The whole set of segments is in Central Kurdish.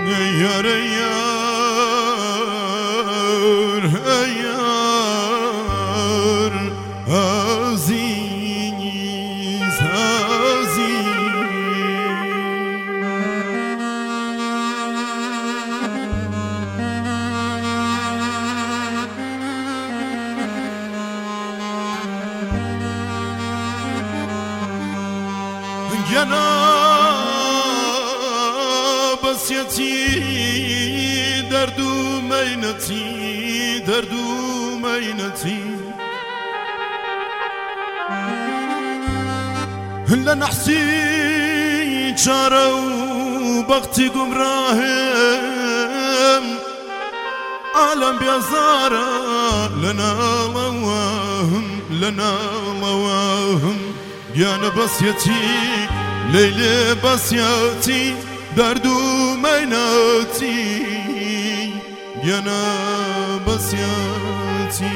yar yar yar aziz aziz Yana basiyeti derdu meyneti derdu meyneti لن أحسي شارو بختي قمراهم عالم بيزارة لنا لواهم يانا بسيتي ليلي بسيتي دردو ميناتي يانا بسيتي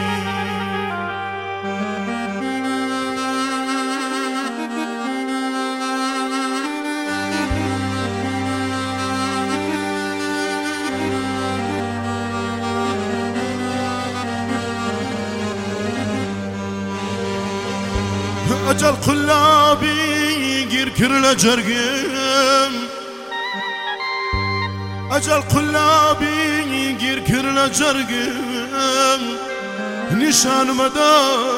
أجل قلابي غير كرل جرقم أجل قلابي غير كرل جرقم نشان مدى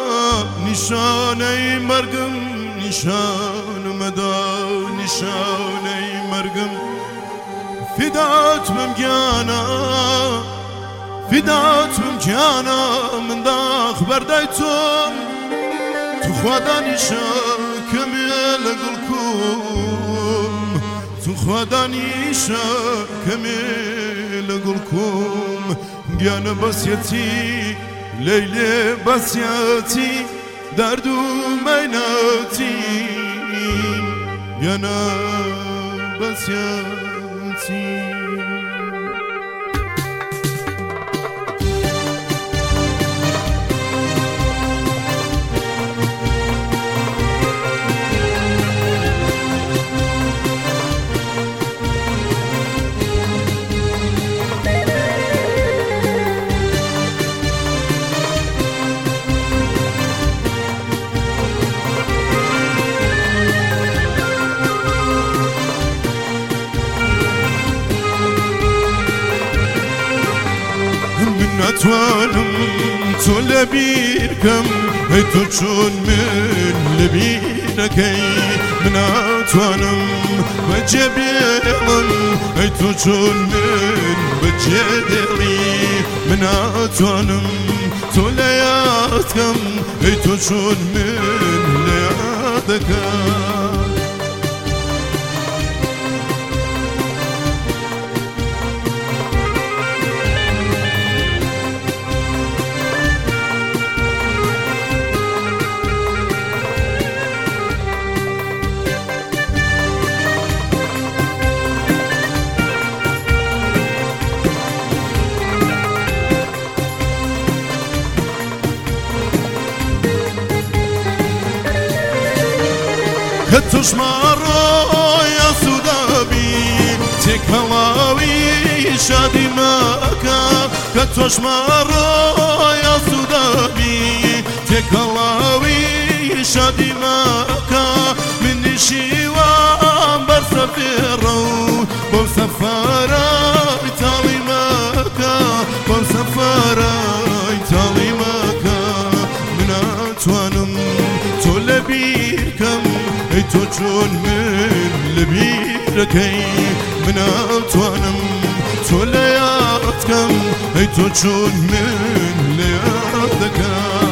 نشاني مرقم نشان مدى نشاني مرقم فدات ممجانا فدات ممجانا من داخ بردايتم تخوادا نشا كميل قلكم تخوادا نشا كميل قلكم جانا بسيتي ليلي بسيتي دردو ميناتي جانا بسيتي أتوانم تولبيركم هيتوشون من لبينكي من أتوانم بجبيلن هيتوشون من بجدلي من أتوانم تولياتكم هيتوشون من ليادكم كتوش مارو يا سودابي تكلاوي شادي ماكا كتوش مارو يا سودابي تكلاوي شادي ماكا من شيوان برسفيرو بوسفارة إيطالي ماكا بوسفارة إيطالي ماكا من أتوانم تولبيكم هيتوشون من لبيركي من أتوانم تولياتكم هيتوشون من ليادكم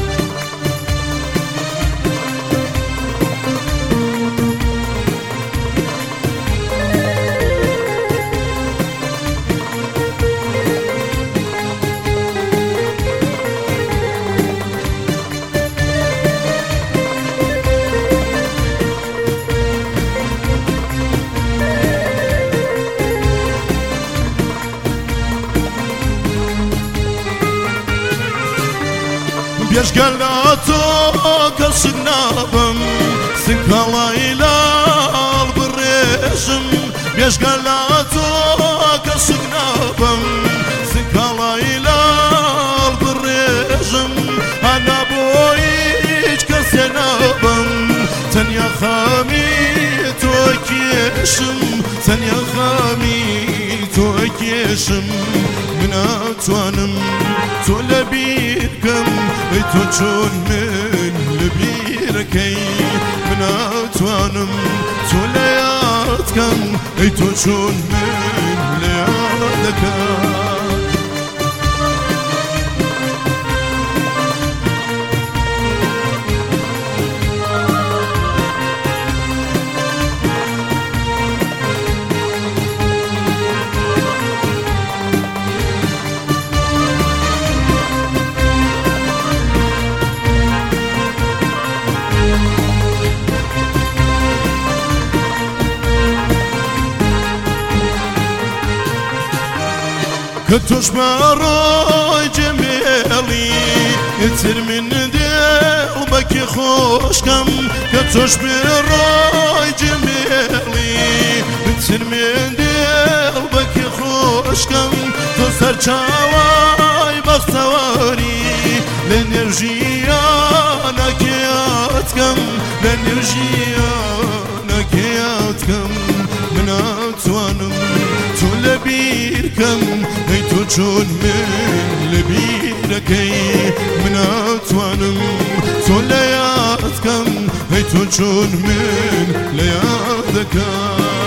بيش قلاتو كالشنابم سكالا إلى البريشم بيش قلاتو کێشم تەنیا خامی تۆ ئەکێشم من ناتوانم تۆ لە بیرکەم ئەی تۆ چۆن من لە بیرەکەی من ناتوانم تۆ لە یادکەم ئەی تۆ چۆن من لە یادەکەم كتوش باڕۆی جەمێڵی ئیتر من دڵبەکی خۆشکەم کە تۆش بڕۆی جەمێڵی ئیتر من دڵبەکی خۆشکەم تۆ سەرچاوای بەختەوەری لە نێژیانەکە یادکەم لە نێژیانەکە یادکەم من ناتوانم تۆ لە بیرکەم ئەی تۆ چۆن من لە بیرەکەی من ناتوانم تۆ لە یادکەم ئەی تۆ چۆن من لە یادەکەم